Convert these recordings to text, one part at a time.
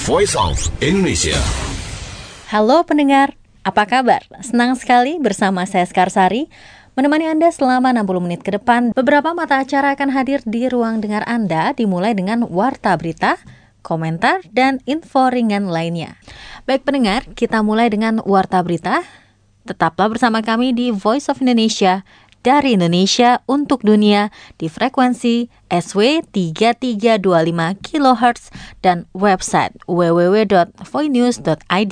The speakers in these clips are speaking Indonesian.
Voice of Indonesia. Halo pendengar, apa kabar? Senang sekali bersama saya Skarsari menemani Anda selama 60 menit ke depan. Beberapa mata acara akan hadir di ruang dengar Anda, dimulai dengan warta berita, komentar, dan info ringan lainnya. Baik pendengar, kita mulai dengan warta berita. Tetaplah bersama kami di Voice of Indonesia, dari Indonesia untuk dunia di frekuensi SW 3325 kHz dan website www.voinews.id.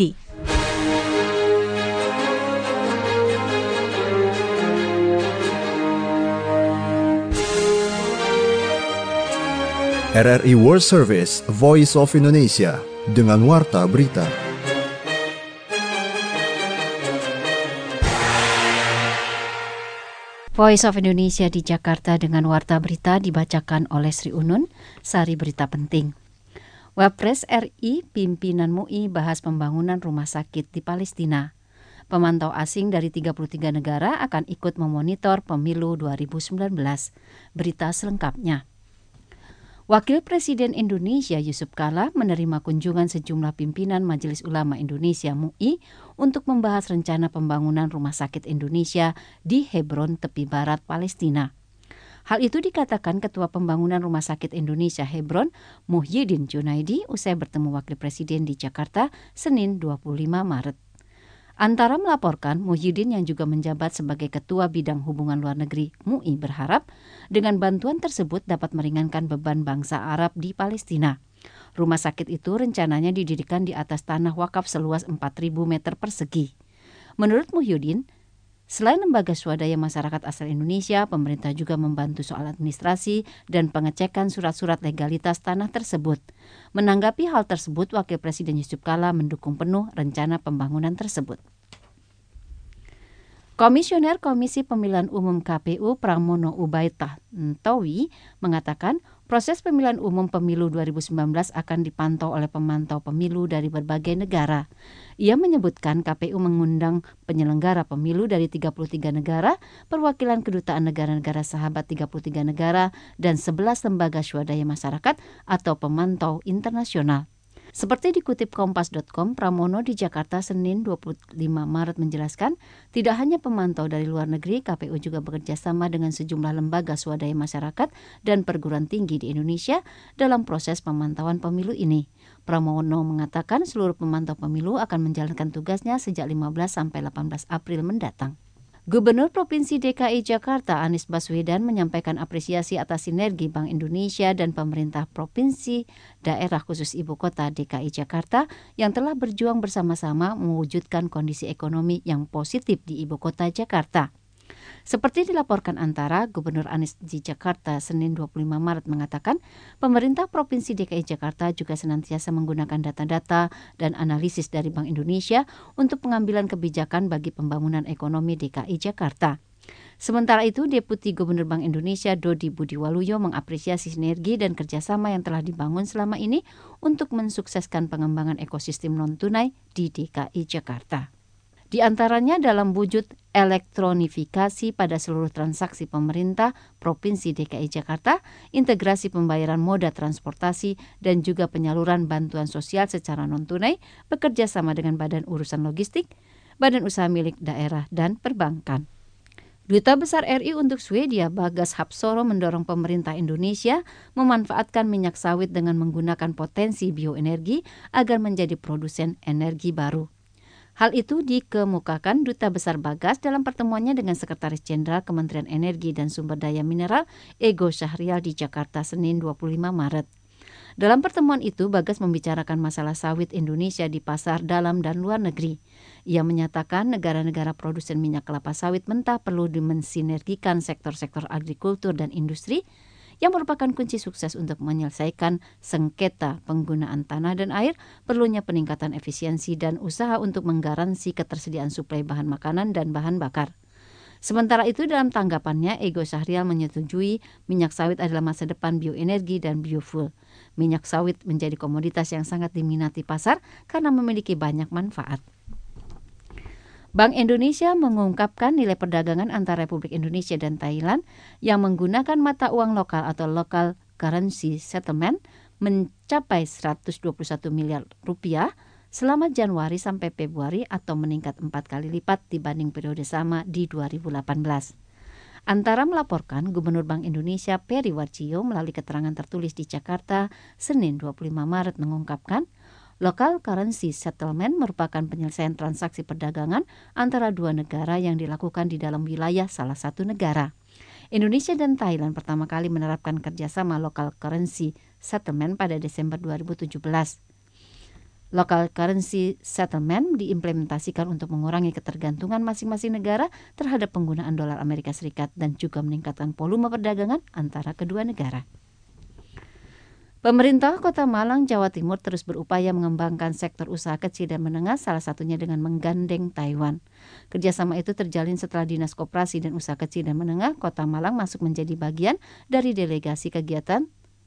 RRI World Service Voice of Indonesia dengan warta berita. Voice of Indonesia di Jakarta dengan warta berita dibacakan oleh Sri Unun, sari berita penting. Wapres RI pimpinan MUI bahas pembangunan rumah sakit di Palestina. Pemantau asing dari 33 negara akan ikut memonitor pemilu 2019. Berita selengkapnya. Wakil Presiden Indonesia Yusuf Kala menerima kunjungan sejumlah pimpinan Majelis Ulama Indonesia MUI untuk membahas rencana pembangunan Rumah Sakit Indonesia di Hebron, tepi barat Palestina. Hal itu dikatakan Ketua Pembangunan Rumah Sakit Indonesia Hebron, Muhyiddin Junaidi, usai bertemu Wakil Presiden di Jakarta, Senin 25 Maret. Antara melaporkan, Muhyiddin yang juga menjabat sebagai Ketua Bidang Hubungan Luar Negeri MUI berharap dengan bantuan tersebut dapat meringankan beban bangsa Arab di Palestina. Rumah sakit itu rencananya didirikan di atas tanah wakaf seluas 4.000 meter persegi. Menurut Muhyiddin, selain lembaga swadaya masyarakat asal Indonesia, pemerintah juga membantu soal administrasi dan pengecekan surat-surat legalitas tanah tersebut. Menanggapi hal tersebut, Wakil Presiden Yusuf Kala mendukung penuh rencana pembangunan tersebut. Komisioner Komisi Pemilihan Umum KPU Pramono Ubaid Tantowi mengatakan proses pemilihan umum pemilu 2019 akan dipantau oleh pemantau pemilu dari berbagai negara. Ia menyebutkan KPU mengundang penyelenggara pemilu dari 33 negara, perwakilan kedutaan negara-negara sahabat 33 negara, dan 11 lembaga swadaya masyarakat atau pemantau internasional. Seperti dikutip Kompas.com, Pramono di Jakarta Senin 25 Maret menjelaskan, tidak hanya pemantau dari luar negeri, KPU juga bekerja sama dengan sejumlah lembaga swadaya masyarakat dan perguruan tinggi di Indonesia dalam proses pemantauan pemilu ini. Pramono mengatakan seluruh pemantau pemilu akan menjalankan tugasnya sejak 15 sampai 18 April mendatang. Gubernur Provinsi DKI Jakarta Anies Baswedan menyampaikan apresiasi atas sinergi Bank Indonesia dan pemerintah Provinsi Daerah Khusus Ibu Kota DKI Jakarta yang telah berjuang bersama-sama mewujudkan kondisi ekonomi yang positif di Ibu Kota Jakarta. Seperti dilaporkan Antara, Gubernur Anies di Jakarta Senin 25 Maret mengatakan, pemerintah Provinsi DKI Jakarta juga senantiasa menggunakan data-data dan analisis dari Bank Indonesia untuk pengambilan kebijakan bagi pembangunan ekonomi DKI Jakarta. Sementara itu, Deputi Gubernur Bank Indonesia Dodi Budiwaluyo mengapresiasi sinergi dan kerjasama yang telah dibangun selama ini untuk mensukseskan pengembangan ekosistem non-tunai di DKI Jakarta. Di antaranya dalam wujud elektronifikasi pada seluruh transaksi pemerintah Provinsi DKI Jakarta, integrasi pembayaran moda transportasi, dan juga penyaluran bantuan sosial secara non-tunai bekerja sama dengan Badan Urusan Logistik, Badan Usaha Milik Daerah, dan Perbankan. Duta Besar RI untuk Swedia Bagas Hapsoro mendorong pemerintah Indonesia memanfaatkan minyak sawit dengan menggunakan potensi bioenergi agar menjadi produsen energi baru. Hal itu dikemukakan Duta Besar Bagas dalam pertemuannya dengan Sekretaris Jenderal Kementerian Energi dan Sumber Daya Mineral Ego Syahrial di Jakarta Senin 25 Maret. Dalam pertemuan itu, Bagas membicarakan masalah sawit Indonesia di pasar dalam dan luar negeri. Ia menyatakan negara-negara produsen minyak kelapa sawit mentah perlu dimensinergikan sektor-sektor agrikultur dan industri yang merupakan kunci sukses untuk menyelesaikan sengketa penggunaan tanah dan air, perlunya peningkatan efisiensi dan usaha untuk menggaransi ketersediaan suplai bahan makanan dan bahan bakar. Sementara itu dalam tanggapannya, Ego Syahrial menyetujui minyak sawit adalah masa depan bioenergi dan biofuel. Minyak sawit menjadi komoditas yang sangat diminati pasar karena memiliki banyak manfaat. Bank Indonesia mengungkapkan nilai perdagangan antara Republik Indonesia dan Thailand yang menggunakan mata uang lokal atau local currency settlement mencapai 121 miliar rupiah selama Januari sampai Februari atau meningkat 4 kali lipat dibanding periode sama di 2018. Antara melaporkan, Gubernur Bank Indonesia Peri Warjio melalui keterangan tertulis di Jakarta Senin 25 Maret mengungkapkan, local currency settlement merupakan penyelesaian transaksi perdagangan antara dua negara yang dilakukan di dalam wilayah salah satu negara. Indonesia dan Thailand pertama kali menerapkan kerjasama local currency settlement pada Desember 2017. Local currency settlement diimplementasikan untuk mengurangi ketergantungan masing-masing negara terhadap penggunaan dolar Amerika Serikat dan juga meningkatkan volume perdagangan antara kedua negara. Pemerintah Kota Malang, Jawa Timur terus berupaya mengembangkan sektor usaha kecil dan menengah, salah satunya dengan menggandeng Taiwan. Kerjasama itu terjalin setelah Dinas Koperasi dan Usaha Kecil dan Menengah Kota Malang masuk menjadi bagian dari delegasi kegiatan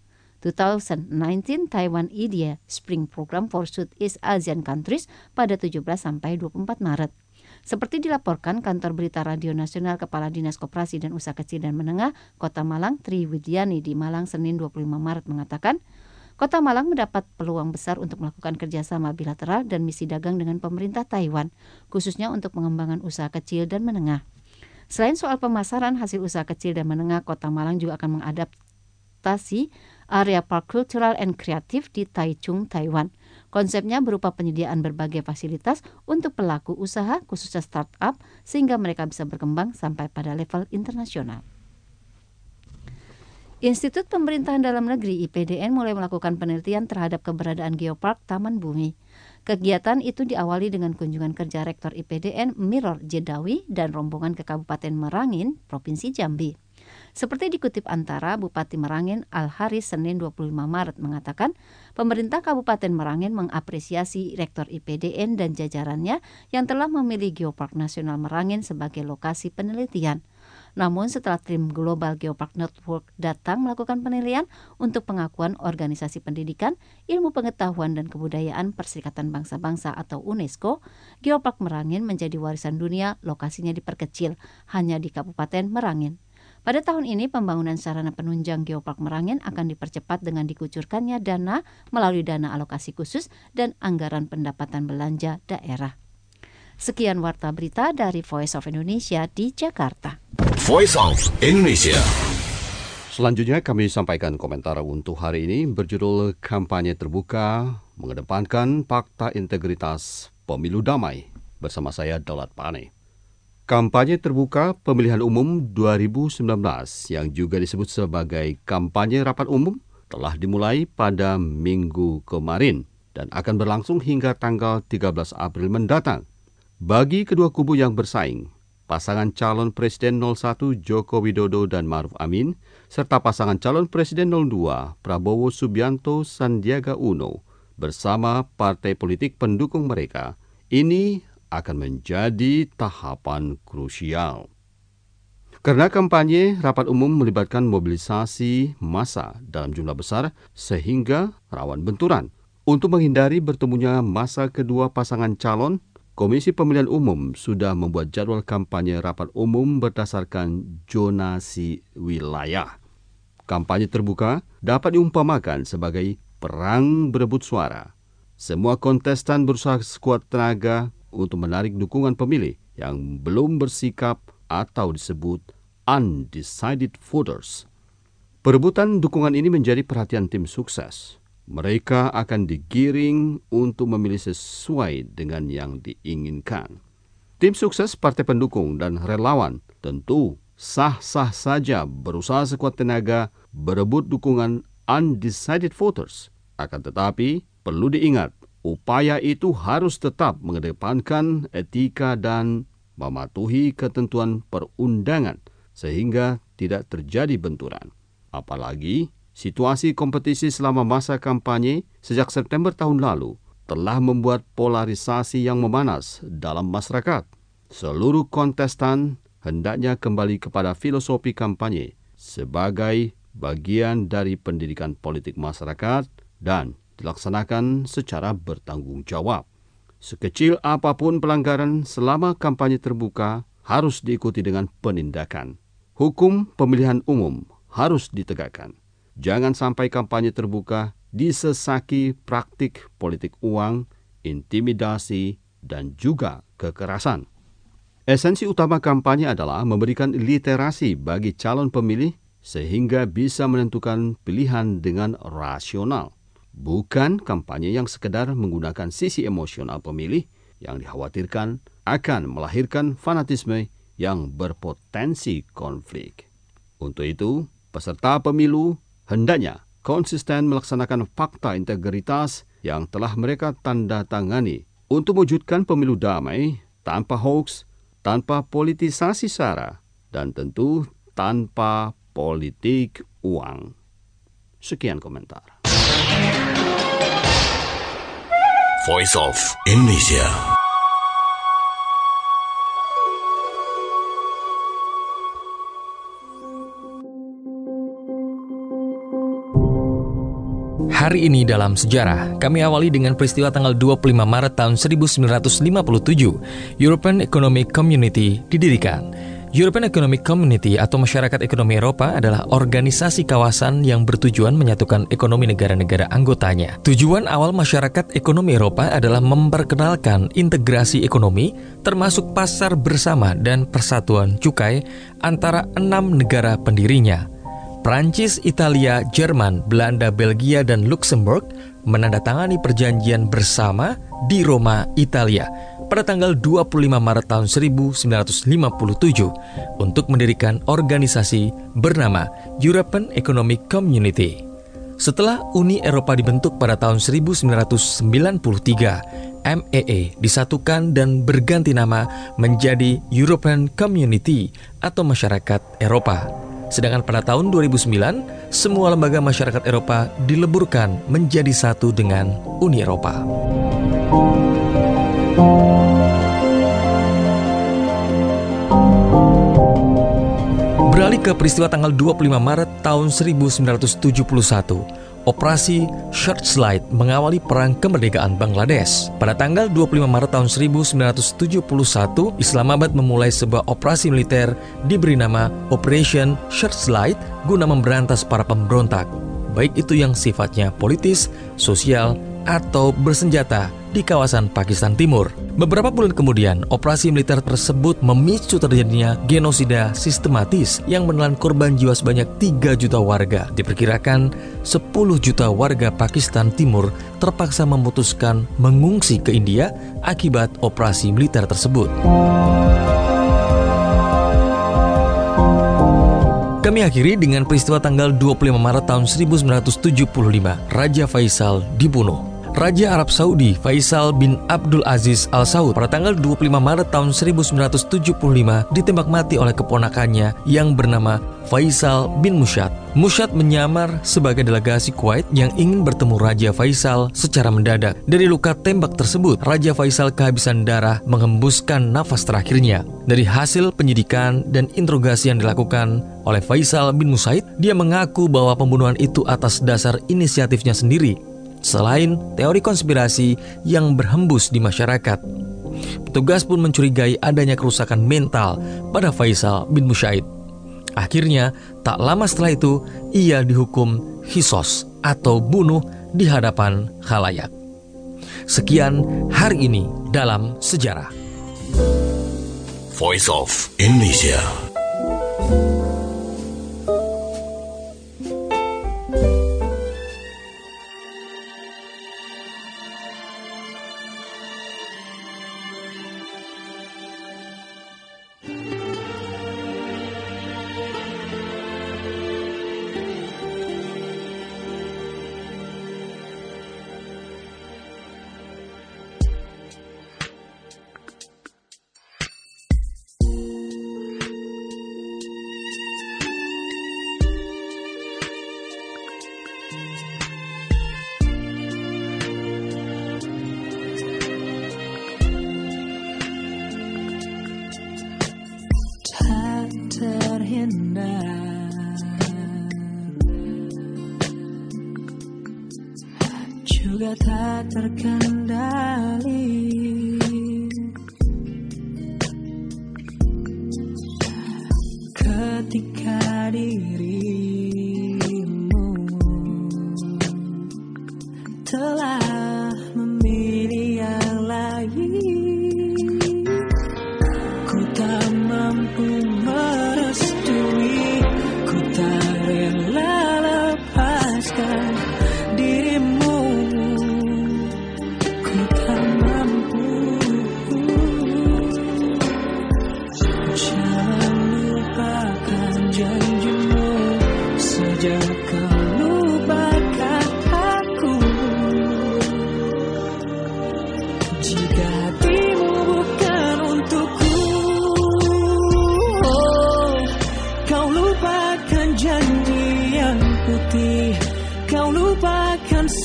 2019 Taiwan Idea Spring Program for Southeast Asian Countries pada 17 sampai 24 Maret. Seperti dilaporkan Kantor Berita Radio Nasional Kepala Dinas Koperasi dan Usaha Kecil dan Menengah Kota Malang Tri Widiani di Malang Senin 25 Maret mengatakan, Kota Malang mendapat peluang besar untuk melakukan kerjasama bilateral dan misi dagang dengan pemerintah Taiwan, khususnya untuk pengembangan usaha kecil dan menengah. Selain soal pemasaran hasil usaha kecil dan menengah, Kota Malang juga akan mengadaptasi area Park Cultural and Creative di Taichung, Taiwan. Konsepnya berupa penyediaan berbagai fasilitas untuk pelaku usaha, khususnya startup, sehingga mereka bisa berkembang sampai pada level internasional. Institut Pemerintahan Dalam Negeri IPDN mulai melakukan penelitian terhadap keberadaan Geopark Taman Bumi. Kegiatan itu diawali dengan kunjungan kerja Rektor IPDN Miror Jedawi dan rombongan ke Kabupaten Merangin, Provinsi Jambi. Seperti dikutip Antara, Bupati Merangin Al-Haris Senin 25 Maret mengatakan, pemerintah Kabupaten Merangin mengapresiasi Rektor IPDN dan jajarannya yang telah memilih Geopark Nasional Merangin sebagai lokasi penelitian. Namun setelah tim Global Geopark Network datang melakukan penilaian untuk pengakuan Organisasi Pendidikan, Ilmu Pengetahuan dan Kebudayaan Perserikatan Bangsa-Bangsa atau UNESCO, Geopark Merangin menjadi warisan dunia, lokasinya diperkecil hanya di Kabupaten Merangin. Pada tahun ini, pembangunan sarana penunjang Geopark Merangin akan dipercepat dengan dikucurkannya dana melalui dana alokasi khusus dan anggaran pendapatan belanja daerah. Sekian Warta Berita dari Voice of Indonesia di Jakarta. Voice of Indonesia. Selanjutnya kami sampaikan komentar untuk hari ini berjudul Kampanye Terbuka Mengedepankan Fakta Integritas Pemilu Damai. Bersama saya Daulat Pane. Kampanye Terbuka Pemilihan Umum 2019 yang juga disebut sebagai Kampanye Rapat Umum telah dimulai pada minggu kemarin dan akan berlangsung hingga tanggal 13 April mendatang. Bagi kedua kubu yang bersaing, pasangan calon Presiden 01 Joko Widodo dan Ma'ruf Amin, serta pasangan calon Presiden 02 Prabowo Subianto Sandiaga Uno bersama partai politik pendukung mereka, ini akan menjadi tahapan krusial. Karena kampanye rapat umum melibatkan mobilisasi massa dalam jumlah besar sehingga rawan benturan. Untuk menghindari bertemunya massa kedua pasangan calon, Komisi Pemilihan Umum sudah membuat jadwal kampanye rapat umum berdasarkan zonasi wilayah. Kampanye terbuka dapat diumpamakan sebagai perang berebut suara. Semua kontestan berusaha sekuat tenaga untuk menarik dukungan pemilih yang belum bersikap atau disebut undecided voters. Perebutan dukungan ini menjadi perhatian tim sukses. Mereka akan digiring untuk memilih sesuai dengan yang diinginkan. Tim sukses partai pendukung dan relawan tentu sah-sah saja berusaha sekuat tenaga berebut dukungan undecided voters. Akan tetapi, perlu diingat, upaya itu harus tetap mengedepankan etika dan mematuhi ketentuan perundangan sehingga tidak terjadi benturan. Apalagi, situasi kompetisi selama masa kampanye sejak September tahun lalu telah membuat polarisasi yang memanas dalam masyarakat. Seluruh kontestan hendaknya kembali kepada filosofi kampanye sebagai bagian dari pendidikan politik masyarakat dan dilaksanakan secara bertanggung jawab. Sekecil apapun pelanggaran selama kampanye terbuka harus diikuti dengan penindakan. Hukum pemilihan umum harus ditegakkan. Jangan sampai kampanye terbuka disesaki praktik politik uang, intimidasi, dan juga kekerasan. Esensi utama kampanye adalah memberikan literasi bagi calon pemilih sehingga bisa menentukan pilihan dengan rasional. Bukan kampanye yang sekedar menggunakan sisi emosional pemilih yang dikhawatirkan akan melahirkan fanatisme yang berpotensi konflik. Untuk itu, peserta pemilu hendaknya konsisten melaksanakan fakta integritas yang telah mereka tanda tangani untuk mewujudkan pemilu damai, tanpa hoaks, tanpa politisasi sara, dan tentu tanpa politik uang. Sekian komentar. Voice of Indonesia. Hari ini dalam sejarah, kami awali dengan peristiwa tanggal 25 Maret tahun 1957, European Economic Community didirikan. European Economic Community atau Masyarakat Ekonomi Eropa adalah organisasi kawasan yang bertujuan menyatukan ekonomi negara-negara anggotanya. Tujuan awal Masyarakat Ekonomi Eropa adalah memperkenalkan integrasi ekonomi, termasuk pasar bersama dan persatuan cukai antara 6 negara pendirinya. Prancis, Italia, Jerman, Belanda, Belgia, dan Luxembourg menandatangani perjanjian bersama di Roma, Italia pada tanggal 25 Maret tahun 1957 untuk mendirikan organisasi bernama European Economic Community. Setelah Uni Eropa dibentuk pada tahun 1993, MEE disatukan dan berganti nama menjadi European Community atau Masyarakat Eropa. Sedangkan pada tahun 2009, semua lembaga masyarakat Eropa dileburkan menjadi satu dengan Uni Eropa. Beralih ke peristiwa tanggal 25 Maret tahun 1971. Operasi Searchlight mengawali perang kemerdekaan Bangladesh. Pada tanggal 25 Maret tahun 1971, Islamabad memulai sebuah operasi militer diberi nama Operation Searchlight guna memberantas para pemberontak, baik itu yang sifatnya politis, sosial, atau bersenjata di kawasan Pakistan Timur. Beberapa bulan kemudian, operasi militer tersebut memicu terjadinya genosida sistematis yang menelan korban jiwa sebanyak 3 juta warga. Diperkirakan 10 juta warga Pakistan Timur terpaksa memutuskan mengungsi ke India akibat operasi militer tersebut. Kami akhiri dengan peristiwa tanggal 25 Maret tahun 1975, Raja Faisal dibunuh. Raja Arab Saudi Faisal bin Abdul Aziz Al Saud pada tanggal 25 Maret tahun 1975 ditembak mati oleh keponakannya yang bernama Faisal bin Mushad. Mushad menyamar sebagai delegasi Kuwait yang ingin bertemu Raja Faisal secara mendadak. Dari luka tembak tersebut, Raja Faisal kehabisan darah menghembuskan nafas terakhirnya. Dari hasil penyidikan dan interogasi yang dilakukan oleh Faisal bin Musaid, dia mengaku bahwa pembunuhan itu atas dasar inisiatifnya sendiri. Selain teori konspirasi yang berhembus di masyarakat, petugas pun mencurigai adanya kerusakan mental pada Faisal bin Musaid. Akhirnya, tak lama setelah itu, ia dihukum khisos atau bunuh di hadapan khalayak. Sekian hari ini dalam sejarah. Voice of Indonesia. Juga tak terkendali, ketika dirimu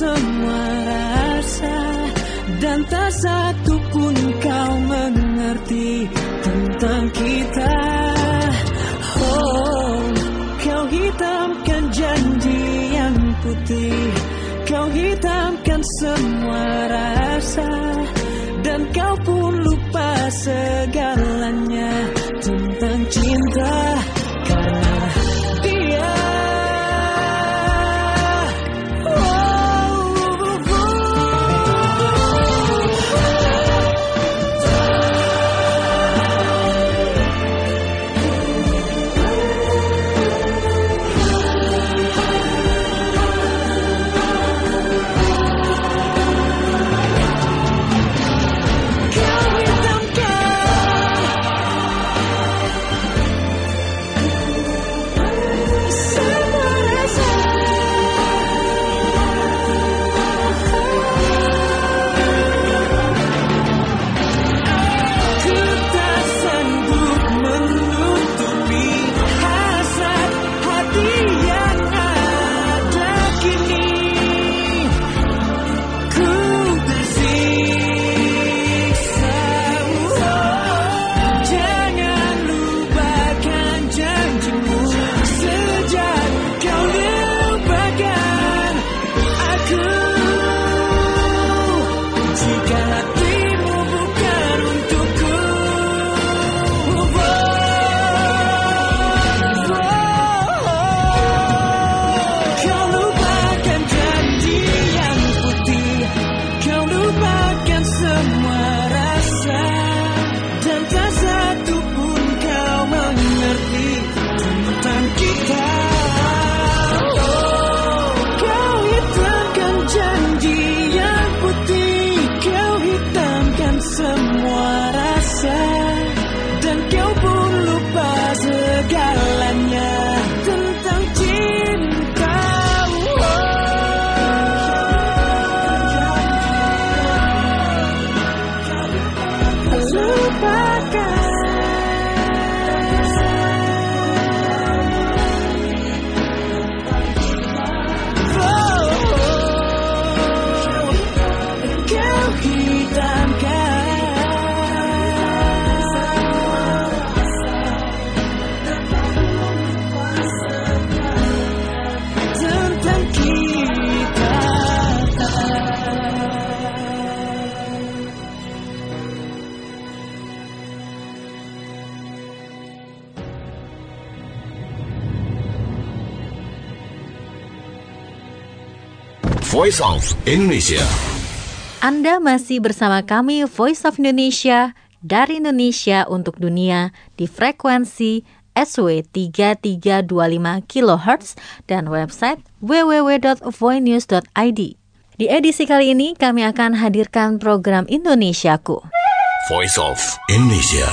semua rasa, dan tak satu pun kau mengerti tentang kita. Oh, kau hitamkan janji yang putih, kau hitamkan semua rasa, dan kau pun lupa segalanya tentang cinta. Karena dia Voice of Indonesia. Anda masih bersama kami Voice of Indonesia dari Indonesia untuk dunia di frekuensi SW 3325 kHz dan website www.voinews.id. Di edisi kali ini kami akan hadirkan program Indonesiaku. Voice of Indonesia.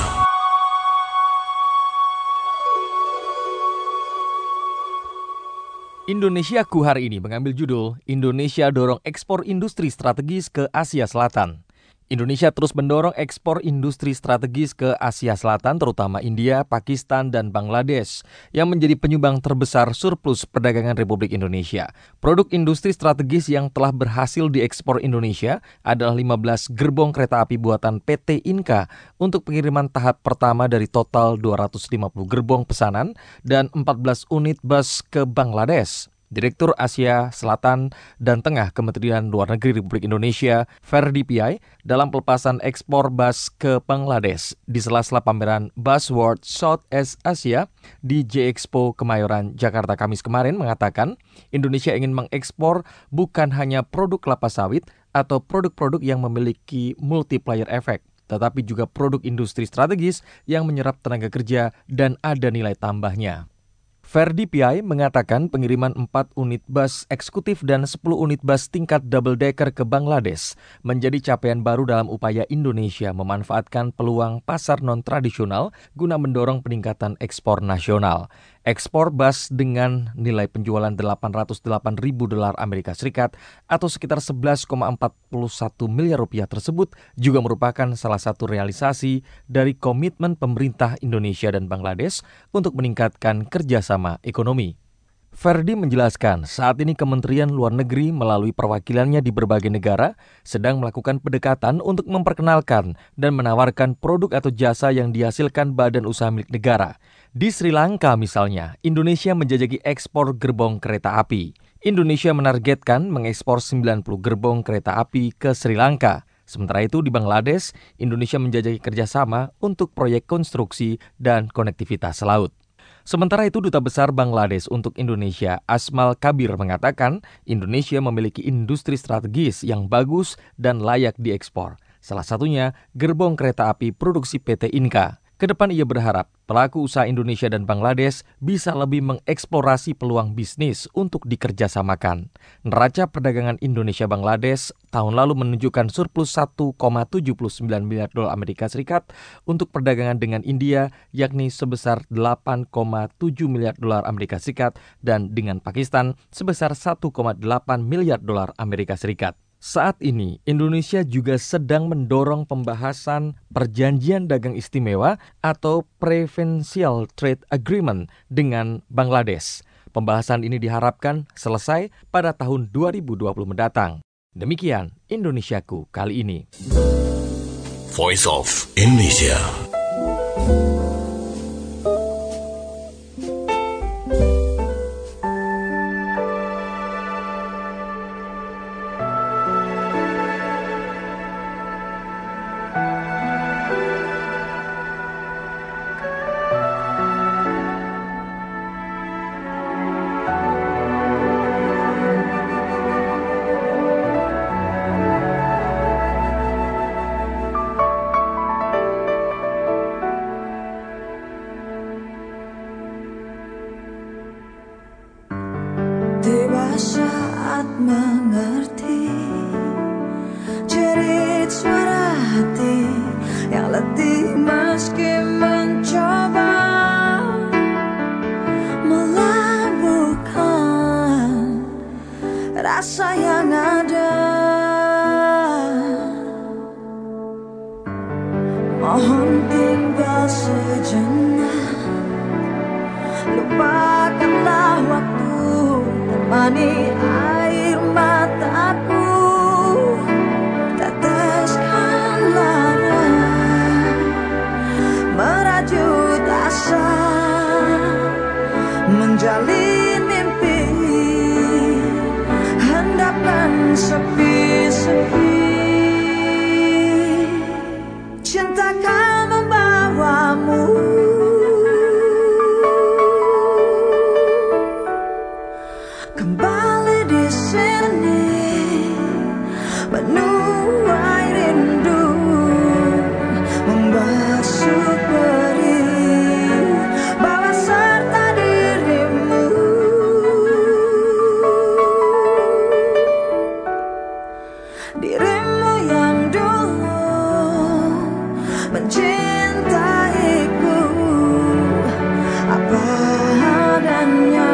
Indonesiaku hari ini mengambil judul Indonesia dorong ekspor industri strategis ke Asia Selatan. Indonesia terus mendorong ekspor industri strategis ke Asia Selatan, terutama India, Pakistan, dan Bangladesh, yang menjadi penyumbang terbesar surplus perdagangan Republik Indonesia. Produk industri strategis yang telah berhasil diekspor Indonesia adalah 15 gerbong kereta api buatan PT Inka untuk pengiriman tahap pertama dari total 250 gerbong pesanan dan 14 unit bus ke Bangladesh. Direktur Asia Selatan dan Tengah Kementerian Luar Negeri Republik Indonesia, Ferdi Piai, dalam pelepasan ekspor bus ke Bangladesh di sela-sela pameran Buzzword Southeast Asia di J-Expo Kemayoran, Jakarta Kamis kemarin mengatakan Indonesia ingin mengekspor bukan hanya produk kelapa sawit atau produk-produk yang memiliki multiplier effect, tetapi juga produk industri strategis yang menyerap tenaga kerja dan ada nilai tambahnya. Ferdi Piai mengatakan pengiriman 4 unit bus eksekutif dan 10 unit bus tingkat double decker ke Bangladesh menjadi capaian baru dalam upaya Indonesia memanfaatkan peluang pasar non-tradisional guna mendorong peningkatan ekspor nasional. Ekspor bus dengan nilai penjualan $808.000 Amerika Serikat atau sekitar 11,41 miliar rupiah tersebut juga merupakan salah satu realisasi dari komitmen pemerintah Indonesia dan Bangladesh untuk meningkatkan kerjasama ekonomi. Ferdi menjelaskan saat ini Kementerian Luar Negeri melalui perwakilannya di berbagai negara sedang melakukan pendekatan untuk memperkenalkan dan menawarkan produk atau jasa yang dihasilkan badan usaha milik negara. Di Sri Lanka misalnya, Indonesia menjajaki ekspor gerbong kereta api. Indonesia menargetkan mengekspor 90 gerbong kereta api ke Sri Lanka. Sementara itu di Bangladesh, Indonesia menjajaki kerjasama untuk proyek konstruksi dan konektivitas laut. Sementara itu, Duta Besar Bangladesh untuk Indonesia, Asmal Kabir, mengatakan Indonesia memiliki industri strategis yang bagus dan layak diekspor. Salah satunya gerbong kereta api produksi PT Inka. Kedepan ia berharap pelaku usaha Indonesia dan Bangladesh bisa lebih mengeksplorasi peluang bisnis untuk dikerjasamakan. Neraca perdagangan Indonesia-Bangladesh tahun lalu menunjukkan surplus 1,79 miliar dolar Amerika Serikat untuk perdagangan dengan India, yakni sebesar 8,7 miliar dolar Amerika Serikat dan dengan Pakistan sebesar 1,8 miliar dolar Amerika Serikat. Saat ini, Indonesia juga sedang mendorong pembahasan Perjanjian Dagang Istimewa atau Preferential Trade Agreement dengan Bangladesh. Pembahasan ini diharapkan selesai pada tahun 2020 mendatang. Demikian Indonesiaku kali ini. Voice of Indonesia. Tiba saat mengerti jerit suara hati yang letih meski mencoba melabuhkan rasa yang ada. Mohon tinggal sejenak, lupakanlah waktu, temani air mataku, teteskan lara, merajut asa, menjalin mimpi, hendapkan sepi-sepi. Cinta kan membawamu kembali di sini, menuai rindu, membasuh perih, bawa serta dirimu. Dirimu yang dulu mencintaiku apa adanya.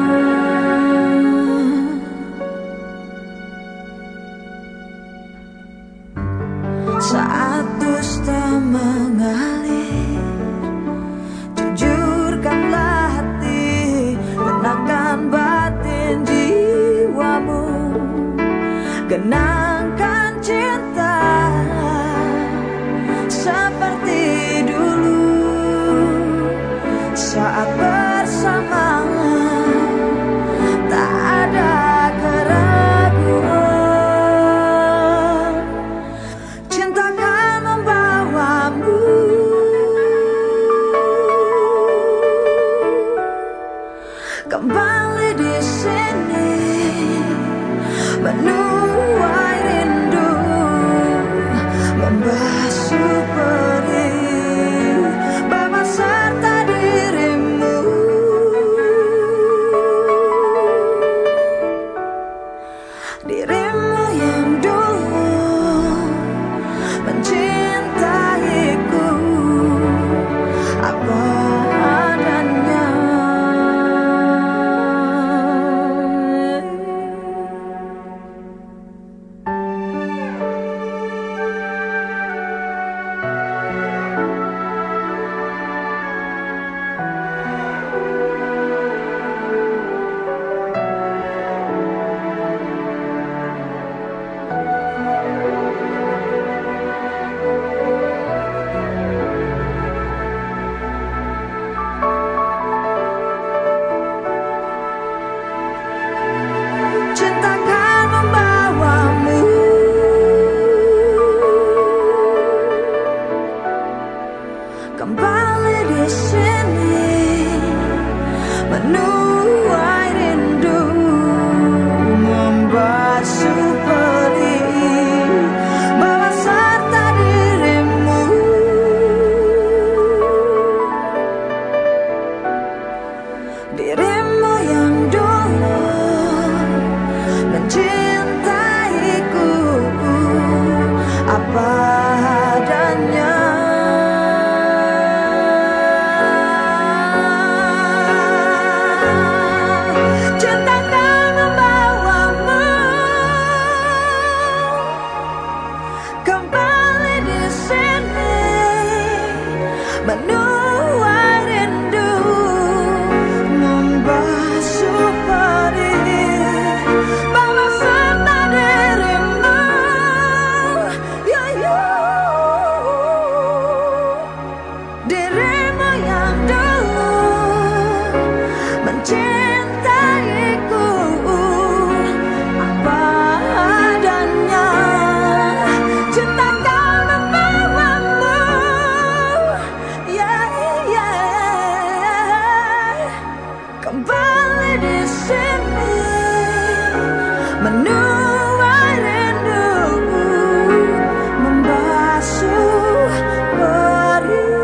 Saat dusta mengalir, jujurkanlah hati, tenangkan batin jiwamu, genangkan cinta seperti dulu. Saat bersama tak ada keraguan, cinta kan membawamu kembali di sini, menuai rindu, membasuh perih, bawa serta dirimu. Dirimu yang dulu mencintaiku apa adanya. mencintaiku apa adanya. Menuai rindu, membasuh perih, bawa serta dirimu, dirimu yang dulu mencintaiku apa adanya. Cintakan membawamu, kembali di sini, menuai rindu, membasuh perih.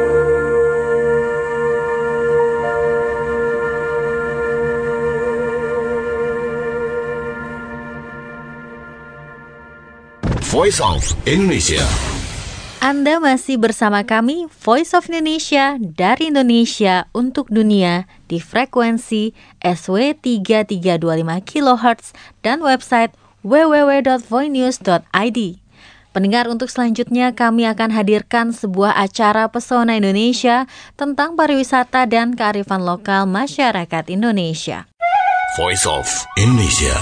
Voice of Indonesia. Anda masih bersama kami, Voice of Indonesia, dari Indonesia untuk dunia, di frekuensi SW 3325 kHz dan website www.voinews.id. Pendengar, untuk selanjutnya kami akan hadirkan sebuah acara pesona Indonesia tentang pariwisata dan kearifan lokal masyarakat Indonesia. Voice of Indonesia.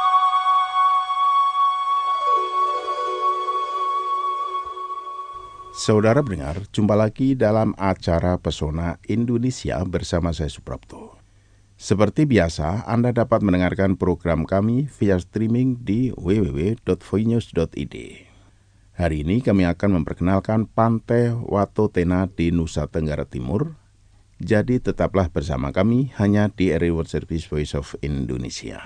Saudara pendengar, jumpa lagi dalam acara Pesona Indonesia bersama saya Suprapto. Seperti biasa, Anda dapat mendengarkan program kami via streaming di www.voinews.id. Hari ini kami akan memperkenalkan Pantai Watu Tena di Nusa Tenggara Timur. Jadi tetaplah bersama kami hanya di RRI World Service Voice of Indonesia.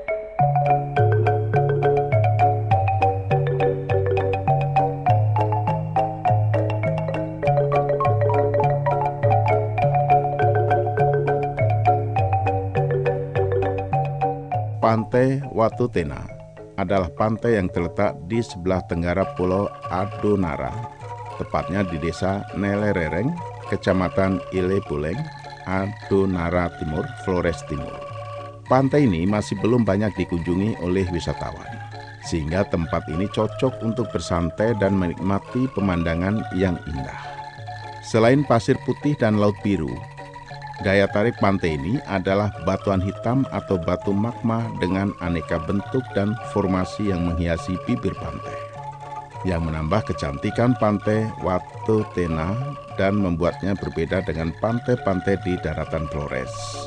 Pantai Watu Tena adalah pantai yang terletak di sebelah tenggara Pulau Adonara, tepatnya di Desa Nelerereng, Kecamatan Ile Buleng, Adonara Timur, Flores Timur. Pantai ini masih belum banyak dikunjungi oleh wisatawan, sehingga tempat ini cocok untuk bersantai dan menikmati pemandangan yang indah. Selain pasir putih dan laut biru, daya tarik pantai ini adalah batuan hitam atau batu magma dengan aneka bentuk dan formasi yang menghiasi bibir pantai, yang menambah kecantikan Pantai Watu Tena dan membuatnya berbeda dengan pantai-pantai di daratan Flores.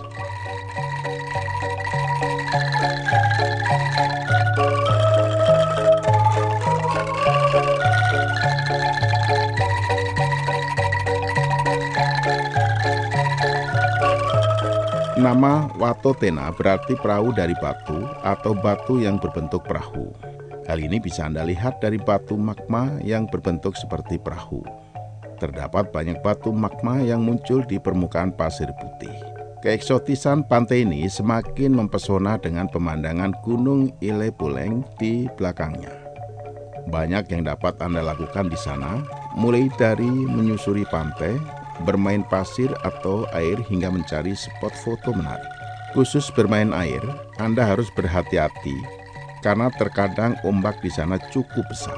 Nama Watu Tena berarti perahu dari batu atau batu yang berbentuk perahu. Hal ini bisa Anda lihat dari batu magma yang berbentuk seperti perahu. Terdapat banyak batu magma yang muncul di permukaan pasir putih. Keeksotisan pantai ini semakin mempesona dengan pemandangan Gunung Ile Buleng di belakangnya. Banyak yang dapat Anda lakukan di sana, mulai dari menyusuri pantai, bermain pasir atau air hingga mencari spot foto menarik. Khusus bermain air, Anda harus berhati-hati karena terkadang ombak di sana cukup besar.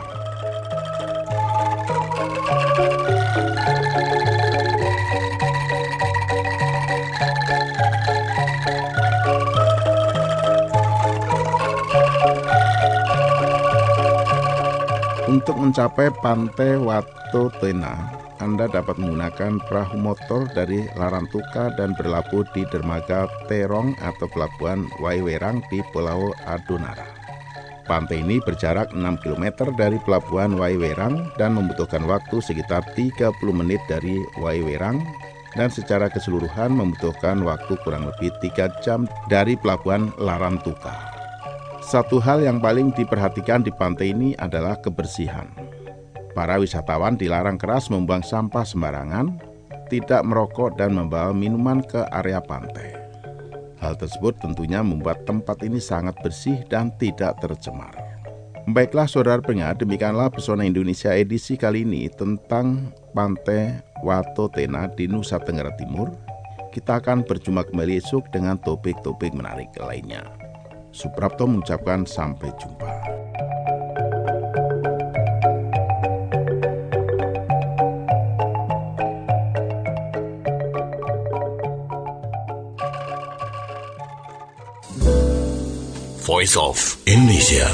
Untuk mencapai Pantai Watu Tena, Anda dapat menggunakan perahu motor dari Larantuka dan berlabuh di dermaga Terong atau pelabuhan Waiwerang di Pulau Adonara. Pantai ini berjarak 6 km dari pelabuhan Waiwerang dan membutuhkan waktu sekitar 30 menit dari Waiwerang, dan secara keseluruhan membutuhkan waktu kurang lebih 3 jam dari pelabuhan Larantuka. Satu hal yang paling diperhatikan di pantai ini adalah kebersihan. Para wisatawan dilarang keras membuang sampah sembarangan, tidak merokok dan membawa minuman ke area pantai. Hal tersebut tentunya membuat tempat ini sangat bersih dan tidak tercemar. Baiklah saudara pendengar, demikianlah Pesona Indonesia edisi kali ini tentang Pantai Watotena di Nusa Tenggara Timur. Kita akan berjumpa kembali esok dengan topik-topik menarik lainnya. Suprapto mengucapkan sampai jumpa. Voice of Indonesia.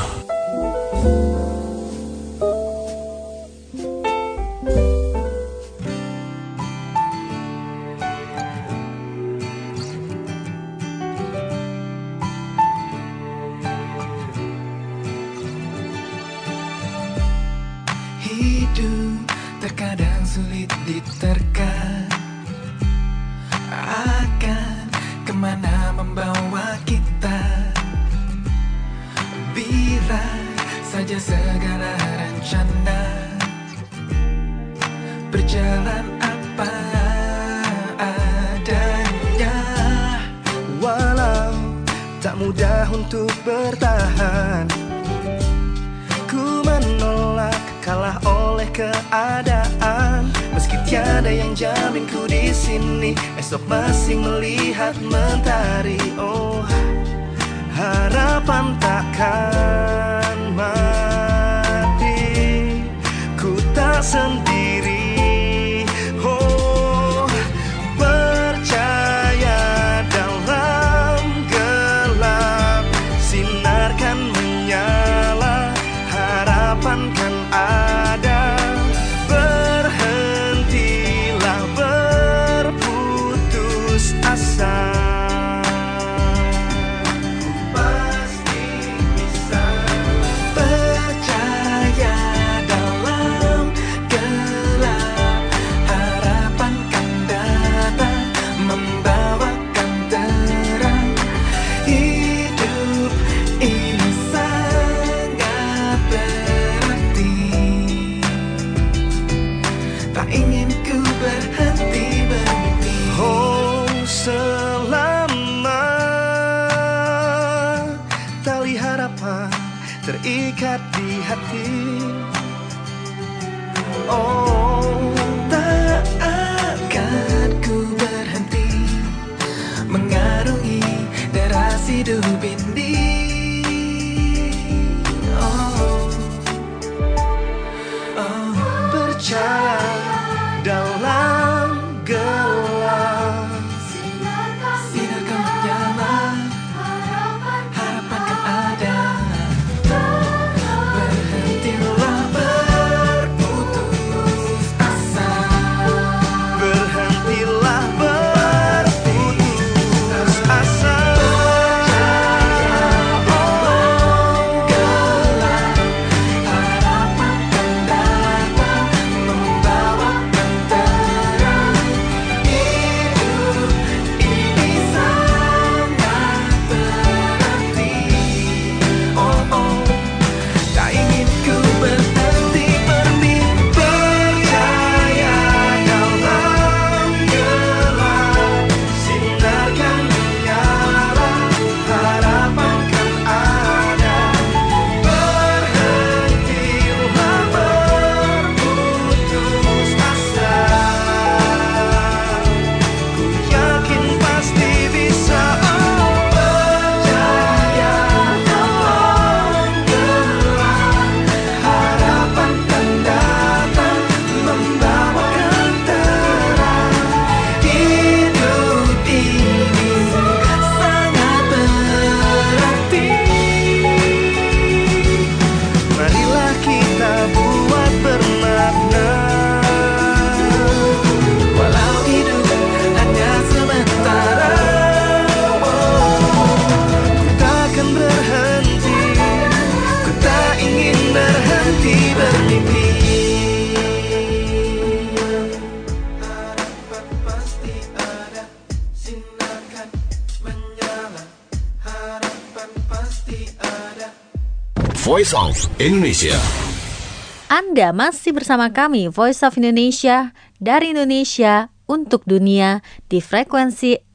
Hidup terkadang sulit diterka, akan kemana membawa kita. Bila saja segala rencana berjalan apa adanya. Walau tak mudah untuk bertahan, ku menolak kalah oleh keadaan. Meski tiada yang jamin ku di sini, esok masih melihat mentari. Oh, harapan takkan mati, ku tak sendiri. Oh, percaya dalam gelap, sinar kan menyala, harapan kan ada. Berhentilah berputus asa, terikat di hati. Oh, tak akan ku berhenti mengarungi deras hidup ini. Oh, oh, percaya dalam gelap, sinar kan menyala, harapan kan ada. Voice of Indonesia. Anda masih bersama kami, Voice of Indonesia, dari Indonesia untuk dunia, di frekuensi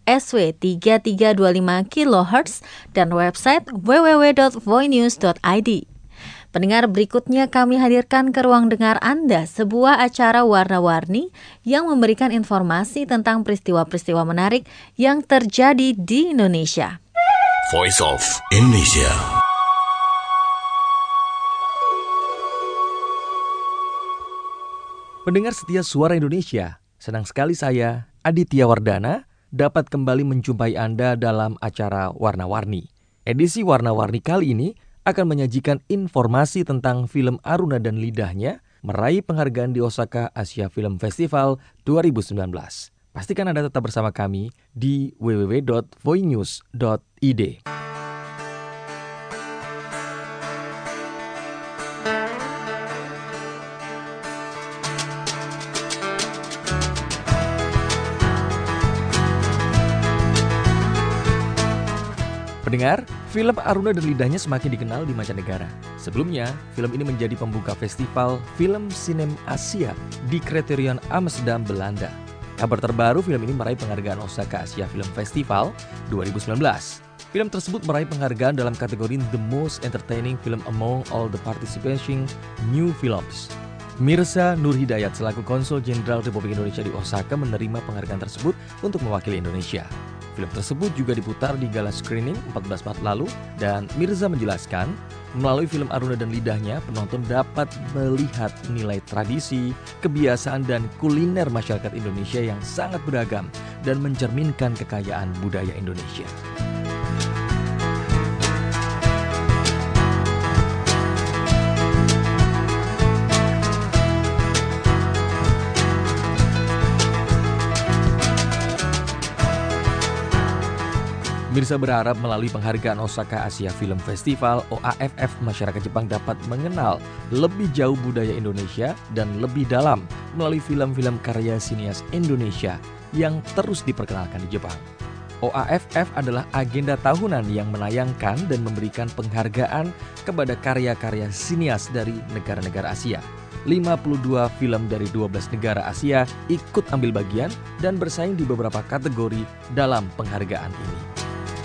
SW3325 kHz dan website www.voinews.id. Pendengar, berikutnya kami hadirkan ke ruang dengar Anda sebuah acara warna-warni yang memberikan informasi tentang peristiwa-peristiwa menarik yang terjadi di Indonesia. Voice of Indonesia. Pendengar setia Suara Indonesia, senang sekali saya, Aditya Wardana, dapat kembali menjumpai Anda dalam acara Warna-Warni. Edisi Warna-Warni kali ini akan menyajikan informasi tentang film Aruna dan Lidahnya meraih penghargaan di Osaka Asia Film Festival 2019. Pastikan Anda tetap bersama kami di www.voinews.id. Pendengar, film Aruna dan Lidahnya semakin dikenal di mancanegara. Sebelumnya, film ini menjadi pembuka festival Film Sinem Asia di Criterion Amsterdam, Belanda. Kabar terbaru, film ini meraih penghargaan Osaka Asia Film Festival 2019. Film tersebut meraih penghargaan dalam kategori The Most Entertaining Film Among All the Participating New Films. Mirza Nur Hidayat selaku Konsul Jenderal Republik Indonesia di Osaka menerima penghargaan tersebut untuk mewakili Indonesia. Film tersebut juga diputar di gala screening 14 Maret lalu dan Mirza menjelaskan, melalui film Aruna dan Lidahnya, penonton dapat melihat nilai tradisi, kebiasaan dan kuliner masyarakat Indonesia yang sangat beragam dan mencerminkan kekayaan budaya Indonesia. Mirza berharap melalui penghargaan Osaka Asia Film Festival OAFF, masyarakat Jepang dapat mengenal lebih jauh budaya Indonesia dan lebih dalam melalui film-film karya sinias Indonesia yang terus diperkenalkan di Jepang. OAFF adalah agenda tahunan yang menayangkan dan memberikan penghargaan kepada karya-karya sinias dari negara-negara Asia. 52 film dari 12 negara Asia ikut ambil bagian dan bersaing di beberapa kategori dalam penghargaan ini.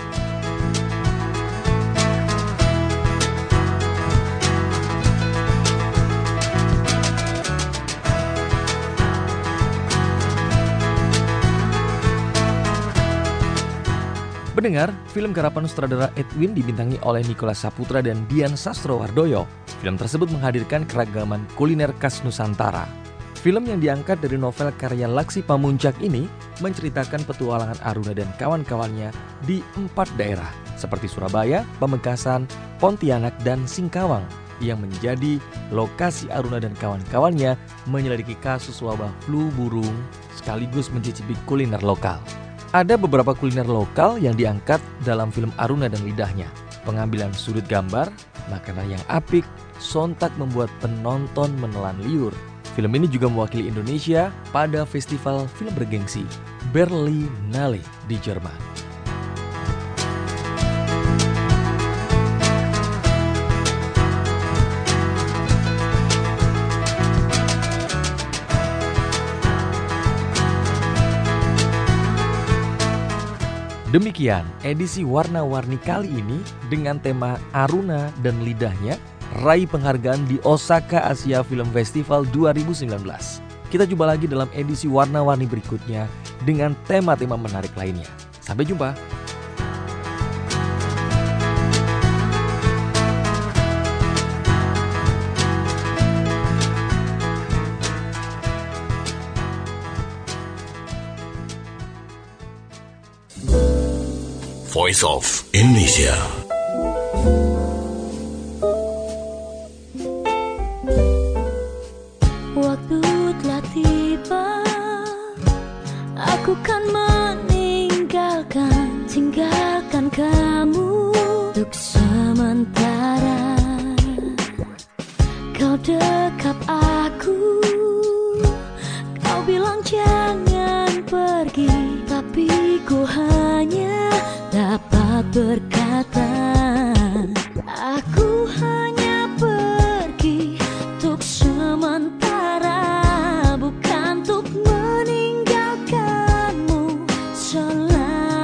Pendengar, film garapan sutradara Edwin dibintangi oleh Nicholas Saputra dan Dian Sastrowardoyo. Film tersebut menghadirkan keragaman kuliner khas Nusantara. Film yang diangkat dari novel karya Laksi Pamuncak ini menceritakan petualangan Aruna dan kawan-kawannya di 4 daerah seperti Surabaya, Pamekasan, Pontianak, dan Singkawang yang menjadi lokasi Aruna dan kawan-kawannya menyelidiki kasus wabah flu burung sekaligus mencicipi kuliner lokal. Ada beberapa kuliner lokal yang diangkat dalam film Aruna dan Lidahnya. Pengambilan sudut gambar, makanan yang apik, sontak membuat penonton menelan liur. Film ini juga mewakili Indonesia pada festival film bergengsi Berlinale di Jerman. Demikian edisi Warna-Warni kali ini dengan tema Aruna dan Lidahnya raih penghargaan di Osaka Asia Film Festival 2019. Kita jumpa lagi dalam edisi Warna-Warni berikutnya dengan tema-tema menarik lainnya. Sampai jumpa. Voice of Indonesia. Waktu telah tiba, aku kan tinggalkan kamu untuk sementara. Kau dekap aku, kau bilang jangan pergi, tapi ku hanya dapat berkata, aku hanya pergi untuk sementara, bukan untuk meninggalkanmu selamanya.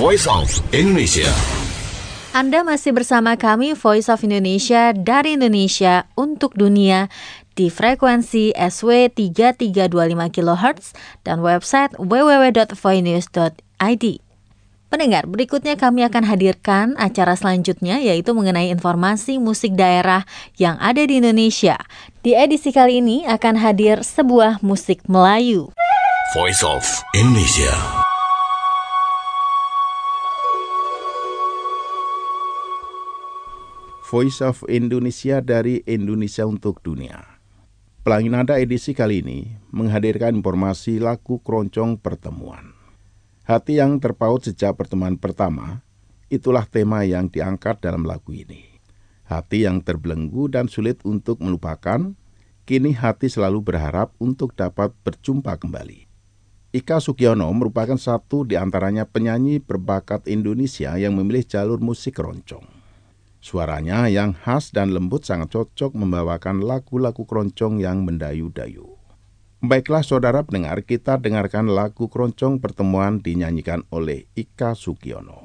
Voice of Indonesia. Anda masih bersama kami Voice of Indonesia dari Indonesia untuk dunia di frekuensi SW 3325 kHz dan website www.voinews.id. Pendengar, berikutnya kami akan hadirkan acara selanjutnya yaitu mengenai informasi musik daerah yang ada di Indonesia. Di edisi kali ini akan hadir sebuah musik Melayu. Voice of Indonesia. Voice of Indonesia dari Indonesia untuk dunia. Pelangi Nada edisi kali ini menghadirkan informasi lagu keroncong pertemuan. Hati yang terpaut sejak pertemuan pertama, itulah tema yang diangkat dalam lagu ini. Hati yang terbelenggu dan sulit untuk melupakan, kini hati selalu berharap untuk dapat berjumpa kembali. Ika Sugiono merupakan satu di antaranya penyanyi berbakat Indonesia yang memilih jalur musik keroncong. Suaranya yang khas dan lembut sangat cocok membawakan lagu-lagu keroncong yang mendayu-dayu. Baiklah saudara pendengar, kita dengarkan lagu keroncong pertemuan dinyanyikan oleh Ika Sugiono.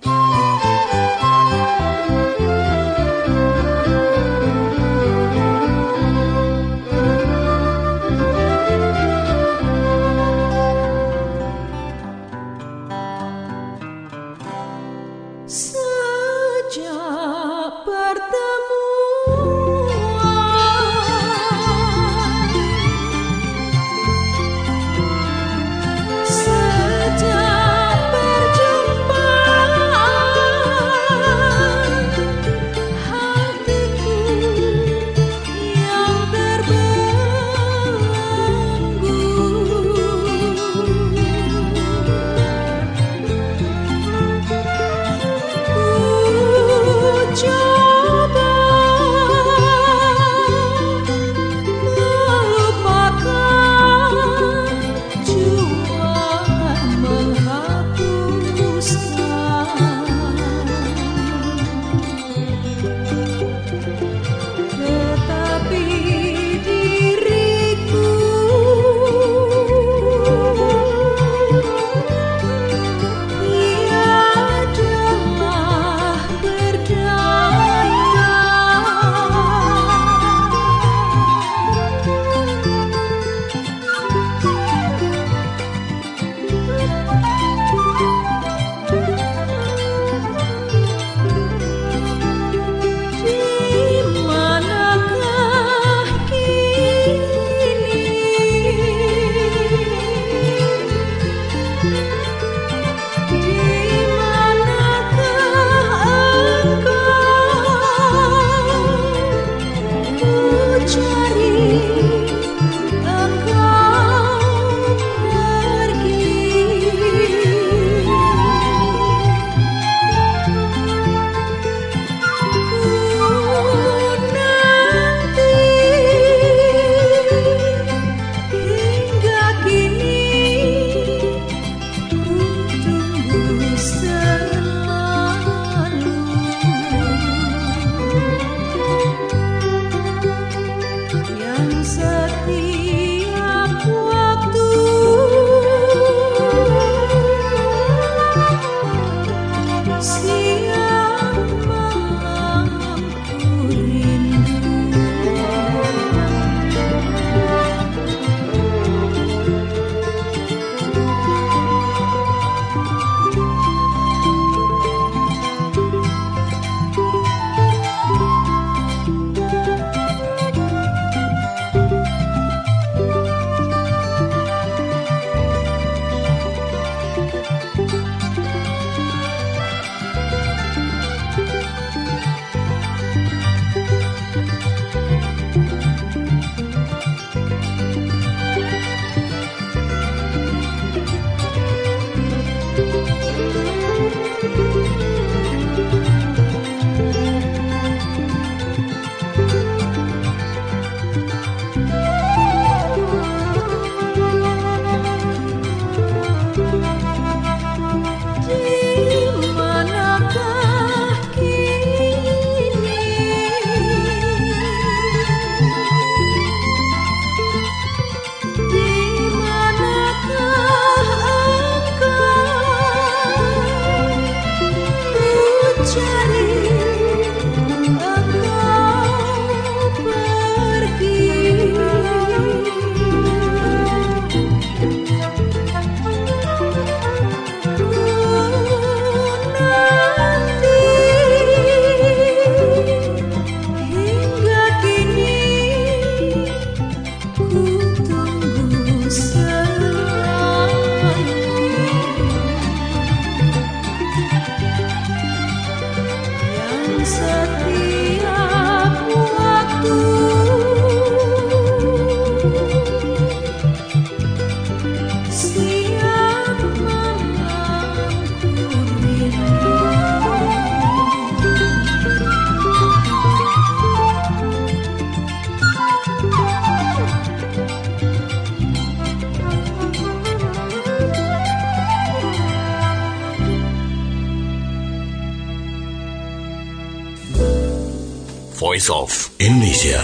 Voice of Indonesia.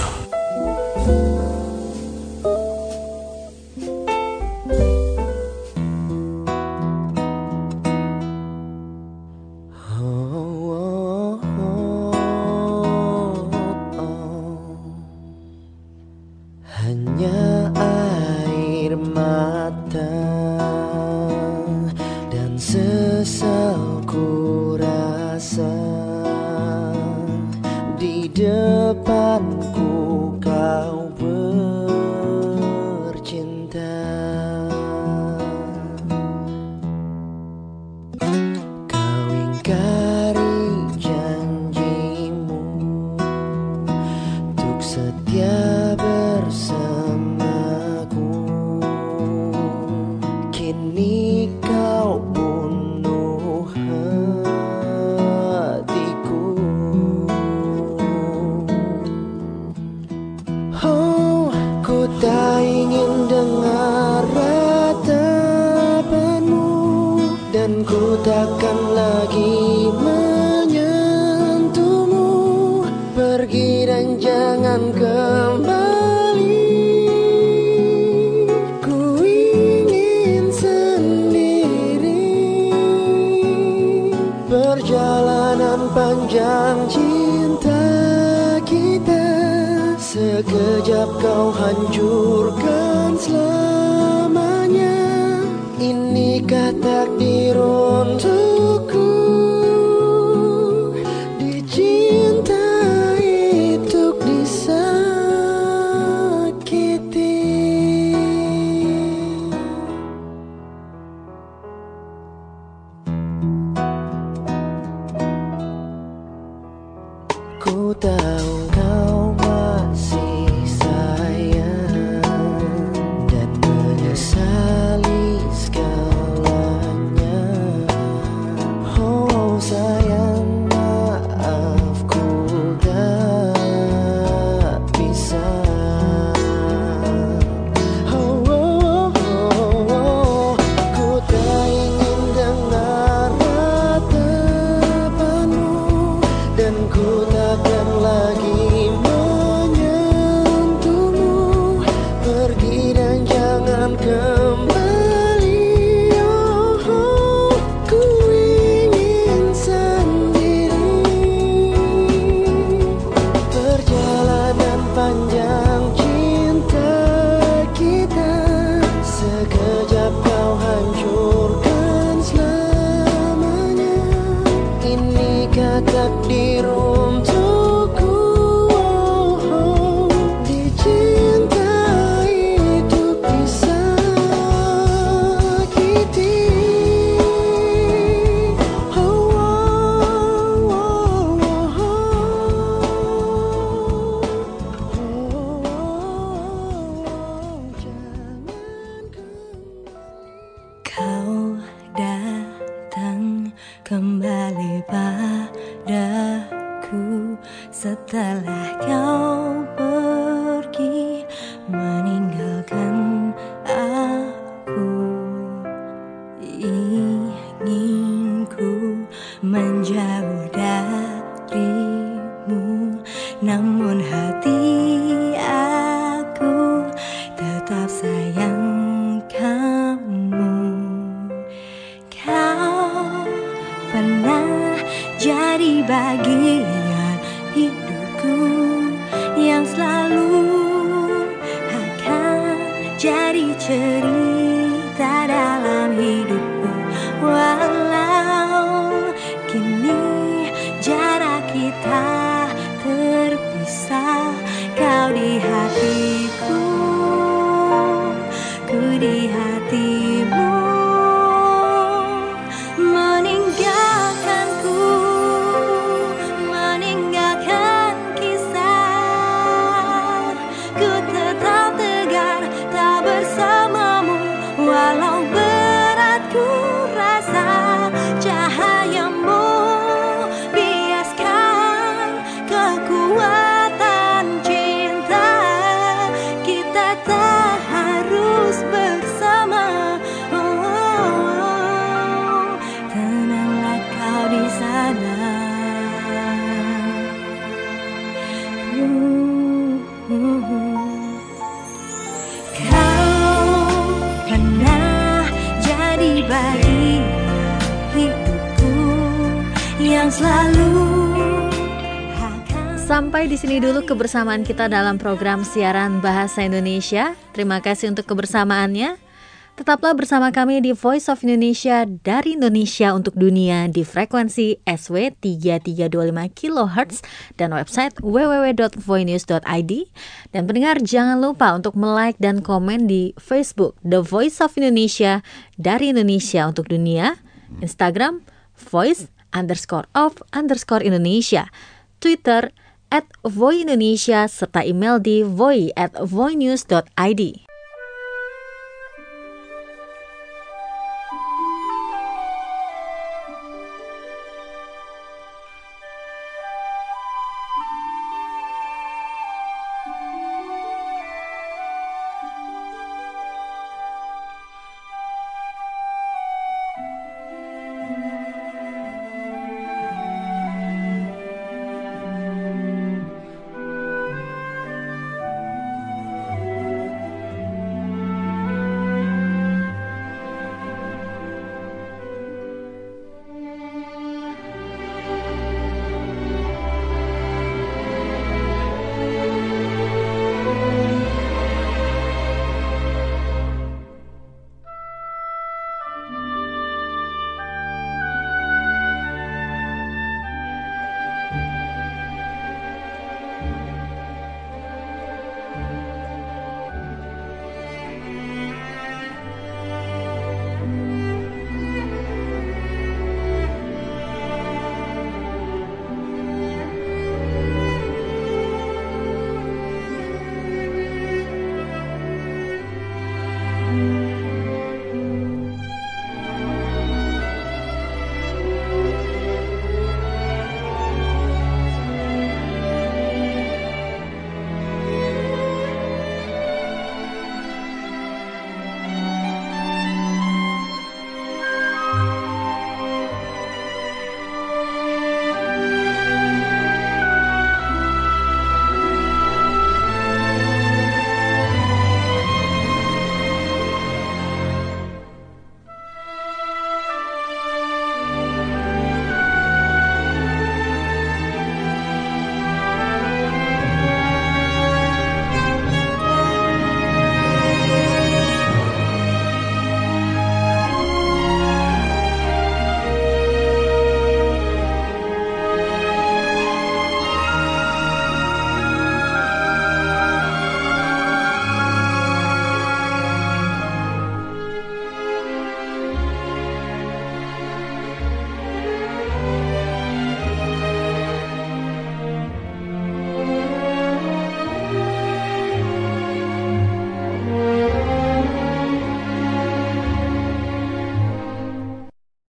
Hanya air mata dan sesal ku rasa di depanku kau bercinta. Kau ingkari janjimu untuk setia bersamaku. Kini kau bunuh hatiku. Oh, ku tak ingin dengar ratapanmu, dan ku takkan lagi menyentuhmu. Pergi dan jangan kembali. Ku ingin sendiri. Perjalanan panjang cinta kita, sekejap kau hancurkan selamanya. Inikah takdir untukku dicintai untuk disakiti. Ku tahu kau masih sayang dan menyesali segalanya. Oh sayang, maaf ku tak bisa. Oh, oh, oh, oh. Ku tak ingin dengar ratapanmu, dan ku takkan lagi menyentuhmu. Pergi dan jangan kembali. Oh, oh, ku ingin sendiri. Perjalanan panjang cinta kita, sekejap kau hancurkan selamanya. Inikah takdir untukku, oh, oh, dicintai untuk disakiti. Oh, oh, oh, oh, Kau datang kembali padaku setelah kau pergi meninggalkan aku. Ingin ku menjauh darimu, namun hati aku tetap sayang kamu. Kau pernah jadi bagian hidupku yang selalu akan jadi cerita dalam hidupku. Walau kini jarak kita terpisah, kau di hatiku, ku di hatimu. Meninggalkanku, yang selalu. Sampai di sini dulu kebersamaan kita dalam program siaran Bahasa Indonesia. Terima kasih untuk kebersamaannya. Tetaplah bersama kami di Voice of Indonesia dari Indonesia untuk dunia di frekuensi SW 3325 kHz dan website www.voinews.id. Dan pendengar jangan lupa untuk like dan komen di Facebook The Voice of Indonesia dari Indonesia untuk dunia, Instagram voice_of_Indonesia, Twitter @voindonesia serta email di voi@voinews.id.